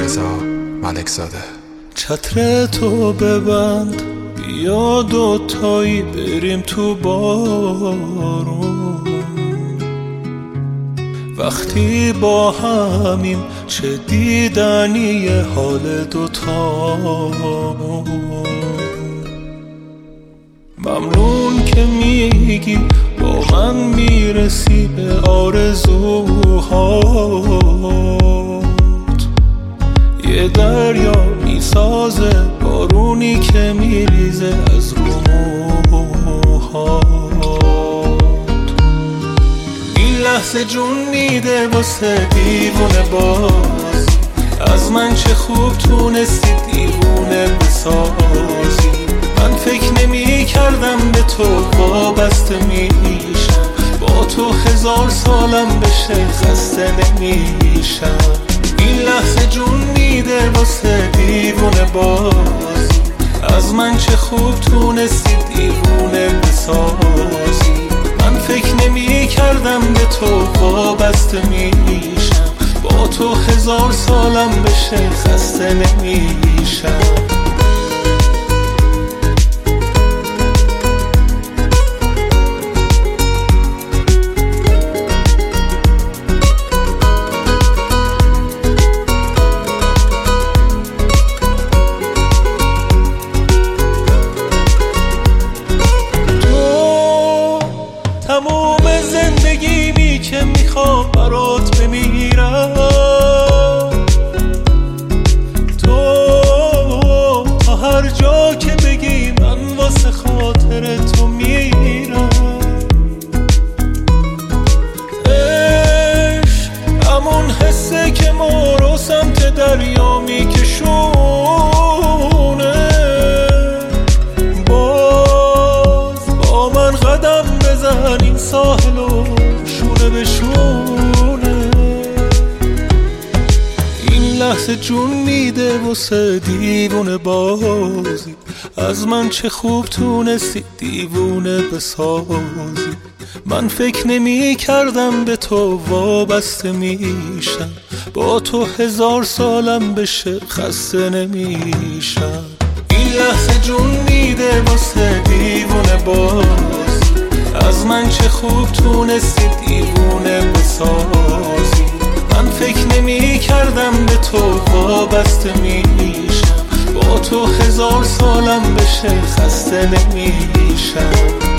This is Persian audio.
رضا ملکزاده. چتر تو ببند بیا دوتایی بریم تو بارون، وقتی با همیم چه دیدنی حال دوتامون. ممنون که میگی با من میرسی به آرزوهات، یه دریا میسازه بارونی که میریزه از رو موهات. این لحظه جون میده واسه دیوونه باز، از من چه خوب تونستی دیوونه بسازی. من فکر نمی کردم به تو وابسته میشم، با تو 1000 سالم بشه خسته نمیشم. این لحظه جون میده واسه دیوونه باز، از من چه خوب تونستی دیوونه بسازی. من فکر نمی کردم به تو وابسته میشم، با تو 1000 سالم بشه خسته نمیشم. تموم زندگیمی که میخوام برات بمیرم، تو تا هر جا که بگی من واسه خاطر تو میرم. عشق همون حسه که ما رو سمت دریا میکشونه، باز با من قدم بزن این ساحل و شونه به شونه. این لحظه جون میده واسه دیوونه بازی، از من چه خوب تونستی دیوونه بسازی. من فکر نمی کردم به تو وابسته میشم، با تو 1000 سالم بشه خسته نمیشم. این لحظه جون میده واسه دیوونه باز، از من چه خوب تونستی دیوونه بسازی. من فکر نمی کردم به تو وابسته میشم، با تو 1000 سالم بشه خسته نمیشم.